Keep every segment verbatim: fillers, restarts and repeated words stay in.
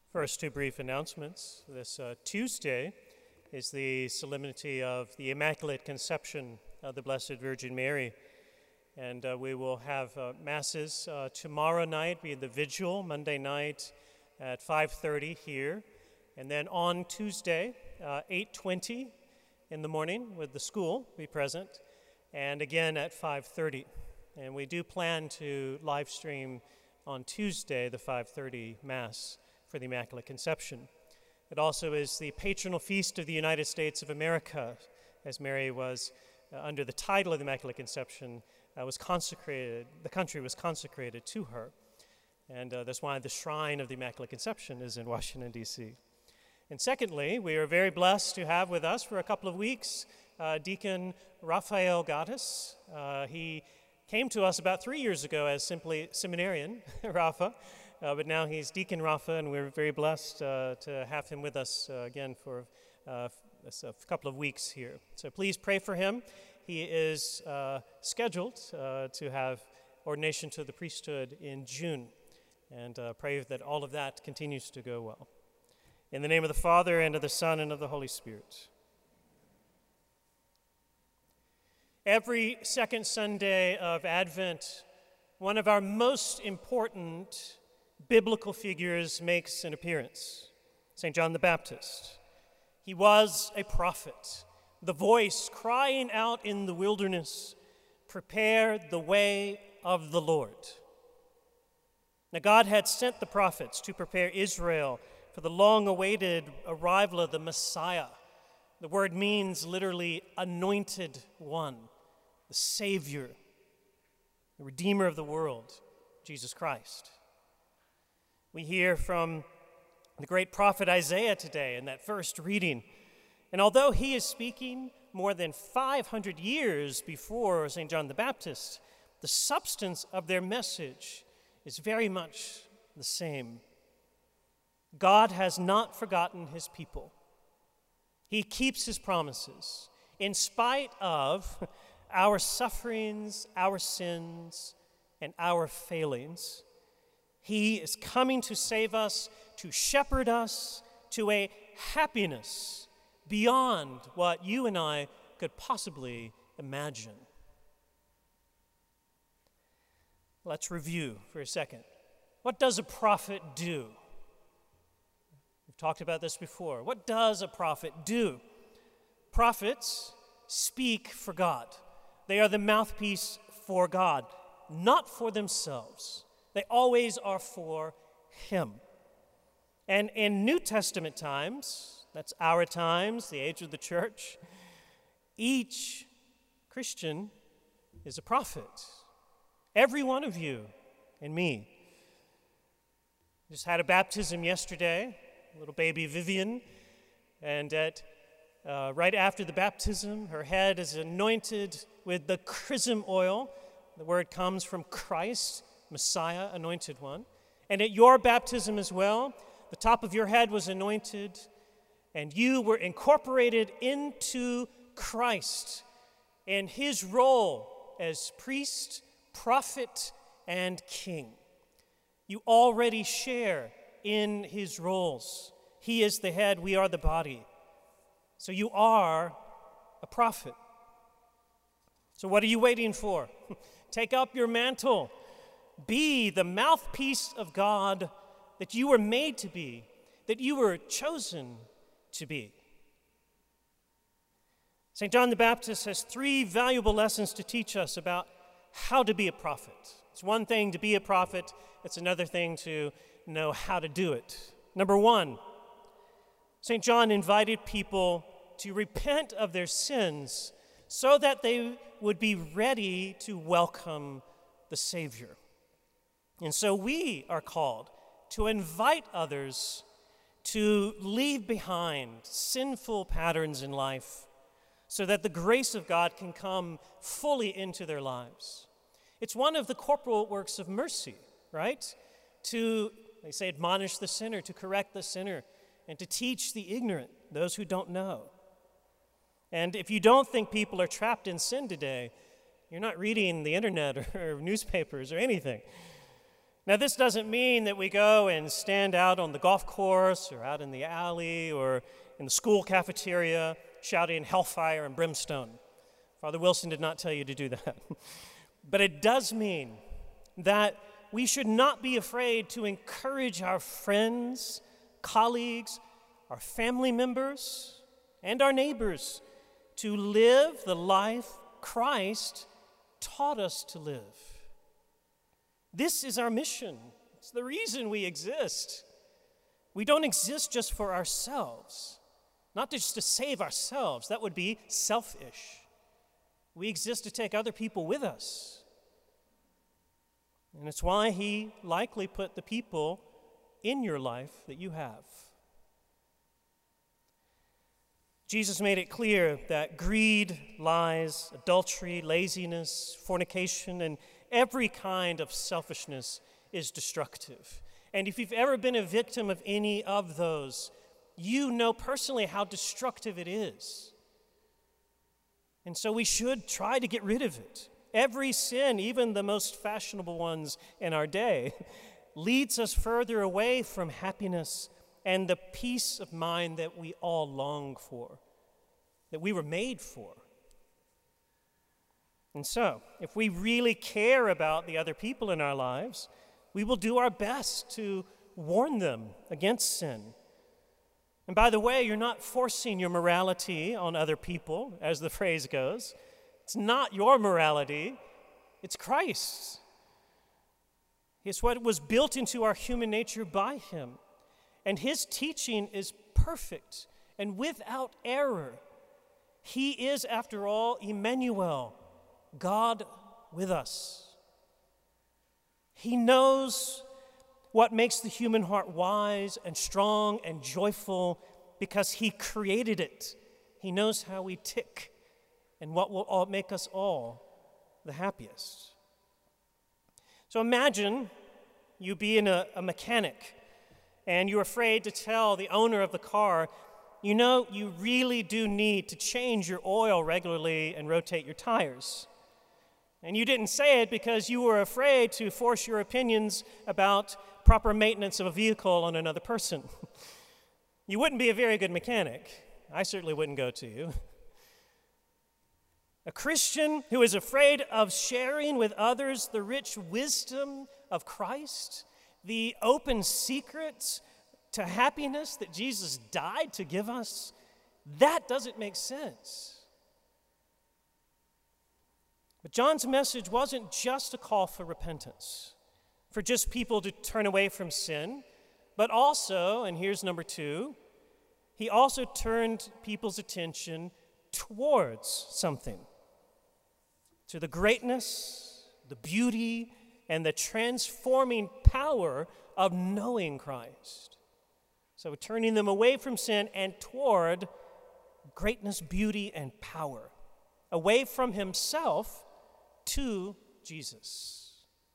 First, two brief announcements. This uh, Tuesday is the solemnity of the Immaculate Conception of the Blessed Virgin Mary. And uh, we will have uh, masses uh, tomorrow night, be the vigil, Monday night at five thirty here. And then on Tuesday, uh, eight twenty in the morning, with the school be present. And again at five thirty. And we do plan to live stream on Tuesday the five thirty Mass for the Immaculate Conception. It also is the patronal feast of the United States of America, as Mary was, uh, under the title of the Immaculate Conception, uh, was consecrated, the country was consecrated to her. And uh, that's why the shrine of the Immaculate Conception is in Washington, D C And secondly, we are very blessed to have with us for a couple of weeks uh, Deacon Raphael Gaddis. Uh, he came to us about three years ago as simply seminarian, Rafa. Uh, but now he's Deacon Rafa, and we're very blessed uh, to have him with us uh, again for uh, a couple of weeks here. So please pray for him. He is uh, scheduled uh, to have ordination to the priesthood in June, and uh, pray that all of that continues to go well. In the name of the Father, and of the Son, and of the Holy Spirit. Every second Sunday of Advent, one of our most important biblical figures makes an appearance, Saint John the Baptist. He was a prophet, the voice crying out in the wilderness, "Prepare the way of the Lord." Now God had sent the prophets to prepare Israel for the long-awaited arrival of the Messiah. The word means literally anointed one, the Savior, the Redeemer of the world, Jesus Christ. We hear from the great prophet Isaiah today in that first reading. And although he is speaking more than five hundred years before Saint John the Baptist, the substance of their message is very much the same. God has not forgotten his people. He keeps his promises in spite of our sufferings, our sins, and our failings. He is coming to save us, to shepherd us to a happiness beyond what you and I could possibly imagine. Let's review for a second. What does a prophet do? We've talked about this before. What does a prophet do? Prophets speak for God. They are the mouthpiece for God, not for themselves. They always are for him. And in New Testament times, that's our times, the age of the church, each Christian is a prophet. Every one of you and me. Just had a baptism yesterday, little baby Vivian, and at uh, right after the baptism, her head is anointed with the chrism oil. The word comes from Christ, Messiah, anointed one. And at your baptism as well, the top of your head was anointed, and you were incorporated into Christ and his role as priest, prophet, and king. You already share in his roles. He is the head, we are the body. So you are a prophet. So what are you waiting for? Take up your mantle. Be the mouthpiece of God that you were made to be, that you were chosen to be. Saint John the Baptist has three valuable lessons to teach us about how to be a prophet. It's one thing to be a prophet, it's another thing to know how to do it. Number one, Saint John invited people to repent of their sins so that they would be ready to welcome the Savior. And so we are called to invite others to leave behind sinful patterns in life so that the grace of God can come fully into their lives. It's one of the corporal works of mercy, right? To, they say, admonish the sinner, to correct the sinner, and to teach the ignorant, those who don't know. And if you don't think people are trapped in sin today, you're not reading the internet or, or newspapers or anything. Now, this doesn't mean that we go and stand out on the golf course or out in the alley or in the school cafeteria shouting hellfire and brimstone. Father Wilson did not tell you to do that. But it does mean that we should not be afraid to encourage our friends, colleagues, our family members, and our neighbors to live the life Christ taught us to live. This is our mission. It's the reason we exist. We don't exist just for ourselves, not just to save ourselves. That would be selfish. We exist to take other people with us. And it's why he likely put the people in your life that you have. Jesus made it clear that greed, lies, adultery, laziness, fornication, and every kind of selfishness is destructive. And if you've ever been a victim of any of those, you know personally how destructive it is. And so we should try to get rid of it. Every sin, even the most fashionable ones in our day, leads us further away from happiness and the peace of mind that we all long for, that we were made for. And so, if we really care about the other people in our lives, we will do our best to warn them against sin. And by the way, you're not forcing your morality on other people, as the phrase goes. It's not your morality, it's Christ's. It's what was built into our human nature by him. And his teaching is perfect and without error. He is, after all, Emmanuel, God with us. He knows what makes the human heart wise and strong and joyful because he created it. He knows how we tick and what will all make us all the happiest. So imagine you being a, a mechanic and you're afraid to tell the owner of the car, you know, you really do need to change your oil regularly and rotate your tires. And you didn't say it because you were afraid to force your opinions about proper maintenance of a vehicle on another person. You wouldn't be a very good mechanic. I certainly wouldn't go to you. A Christian who is afraid of sharing with others the rich wisdom of Christ, the open secrets to happiness that Jesus died to give us, that doesn't make sense. But John's message wasn't just a call for repentance, for just people to turn away from sin, but also, and here's number two, he also turned people's attention towards something, to the greatness, the beauty, and the transforming power of knowing Christ. So turning them away from sin and toward greatness, beauty, and power, away from himself to Jesus.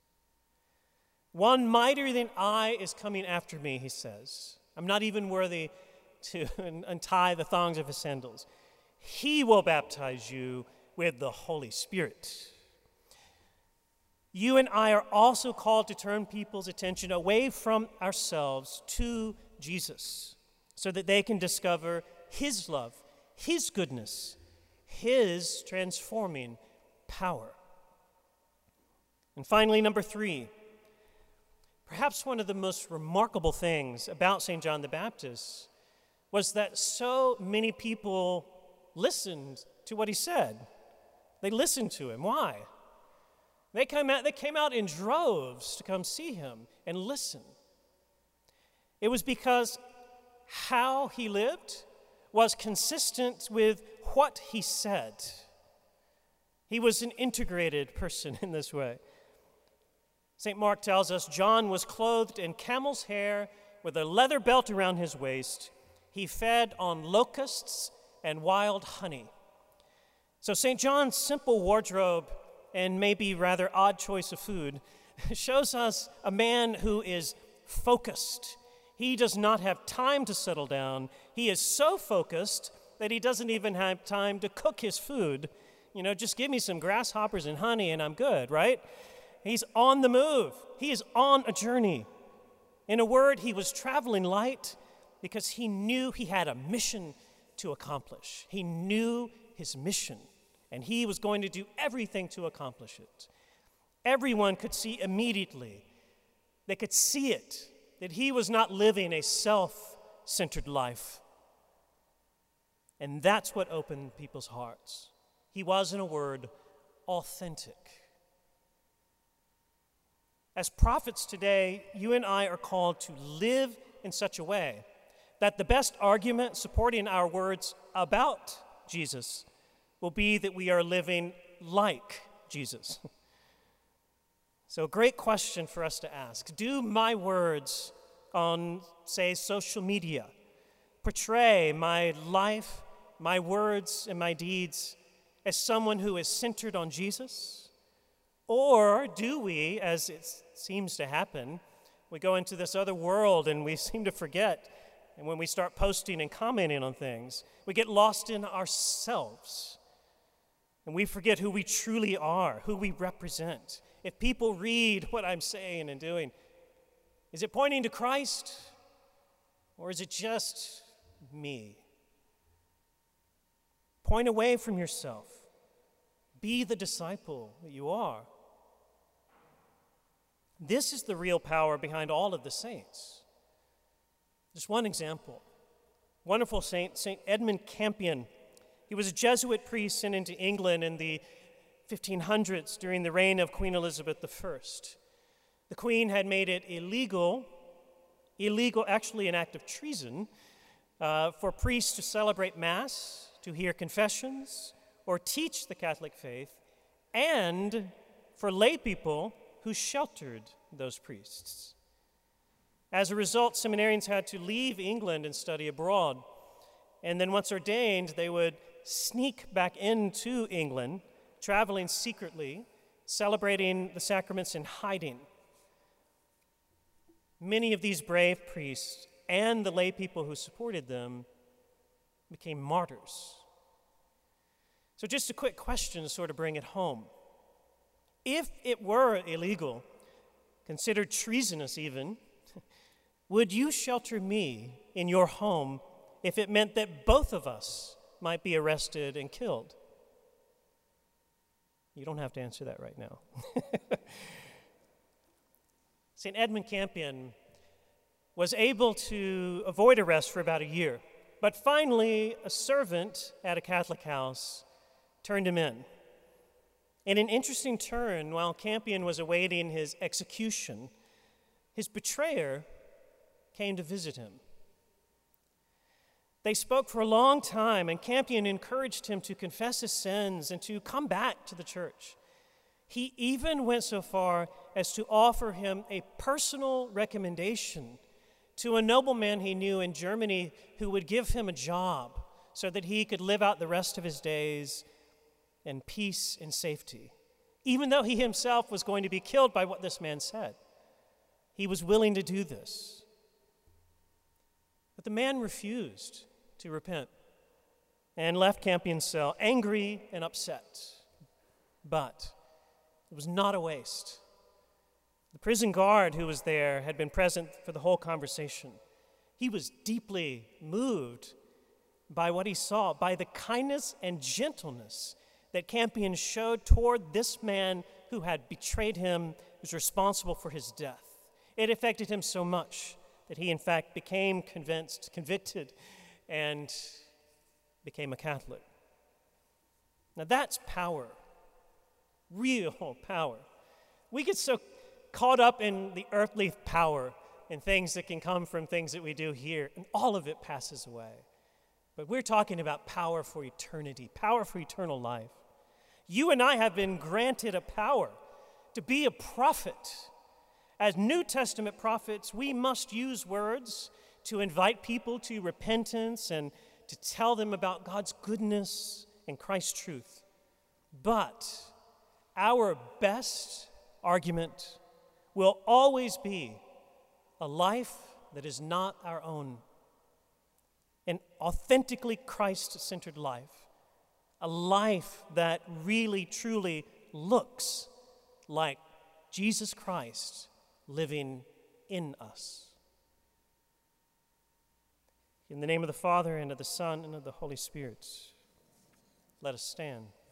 One mightier than I is coming after me, he says. I'm not even worthy to untie the thongs of his sandals. He will baptize you with the Holy Spirit. You and I are also called to turn people's attention away from ourselves to Jesus so that they can discover his love, his goodness, his transforming power. And finally, number three, perhaps one of the most remarkable things about Saint John the Baptist was that so many people listened to what he said. They listened to him. Why? They came out, they came out in droves to come see him and listen. It was because how he lived was consistent with what he said. He was an integrated person in this way. Saint Mark tells us John was clothed in camel's hair with a leather belt around his waist. He fed on locusts and wild honey. So Saint John's simple wardrobe and maybe rather odd choice of food shows us a man who is focused. He does not have time to settle down. He is so focused that he doesn't even have time to cook his food. You know, just give me some grasshoppers and honey and I'm good, right? He's on the move. He is on a journey. In a word, he was traveling light because he knew he had a mission to accomplish. He knew his mission, and he was going to do everything to accomplish it. Everyone could see immediately, they could see it, that he was not living a self-centered life. And that's what opened people's hearts. He was, in a word, authentic. As prophets today, you and I are called to live in such a way that the best argument supporting our words about Jesus will be that we are living like Jesus. So a great question for us to ask. Do my words on, say, social media portray my life, my words, and my deeds as someone who is centered on Jesus? Or do we, as it seems to happen, we go into this other world and we seem to forget, and when we start posting and commenting on things, we get lost in ourselves, and we forget who we truly are, who we represent. If people read what I'm saying and doing, is it pointing to Christ, or is it just me? Point away from yourself. Be the disciple that you are. This is the real power behind all of the saints. Just one example. Wonderful saint, Saint Edmund Campion. He was a Jesuit priest sent into England in the fifteen hundreds during the reign of Queen Elizabeth the First. The Queen had made it illegal, illegal, actually an act of treason, uh, for priests to celebrate Mass, to hear confessions, or teach the Catholic faith, and for lay people who sheltered those priests. As a result, seminarians had to leave England and study abroad. And then once ordained, they would sneak back into England, traveling secretly, celebrating the sacraments in hiding. Many of these brave priests and the lay people who supported them became martyrs. So just a quick question to sort of bring it home. If it were illegal, considered treasonous even, would you shelter me in your home if it meant that both of us might be arrested and killed? You don't have to answer that right now. Saint Edmund Campion was able to avoid arrest for about a year, but finally a servant at a Catholic house turned him in. In an interesting turn, while Campion was awaiting his execution, his betrayer came to visit him. They spoke for a long time, and Campion encouraged him to confess his sins and to come back to the church. He even went so far as to offer him a personal recommendation to a nobleman he knew in Germany who would give him a job so that he could live out the rest of his days in peace and safety. Even though he himself was going to be killed by what this man said, he was willing to do this. But the man refused to repent and left Campion's cell angry and upset. But it was not a waste. The prison guard who was there had been present for the whole conversation. He was deeply moved by what he saw, by the kindness and gentleness that Campion showed toward this man who had betrayed him, was responsible for his death. It affected him so much that he, in fact, became convinced, convicted, and became a Catholic. Now that's power, real power. We get so caught up in the earthly power and things that can come from things that we do here, and all of it passes away. But we're talking about power for eternity, power for eternal life. You and I have been granted a power to be a prophet. As New Testament prophets, we must use words to invite people to repentance and to tell them about God's goodness and Christ's truth. But our best argument will always be a life that is not our own, an authentically Christ-centered life, a life that really, truly looks like Jesus Christ living in us. In the name of the Father, and of the Son, and of the Holy Spirit, let us stand.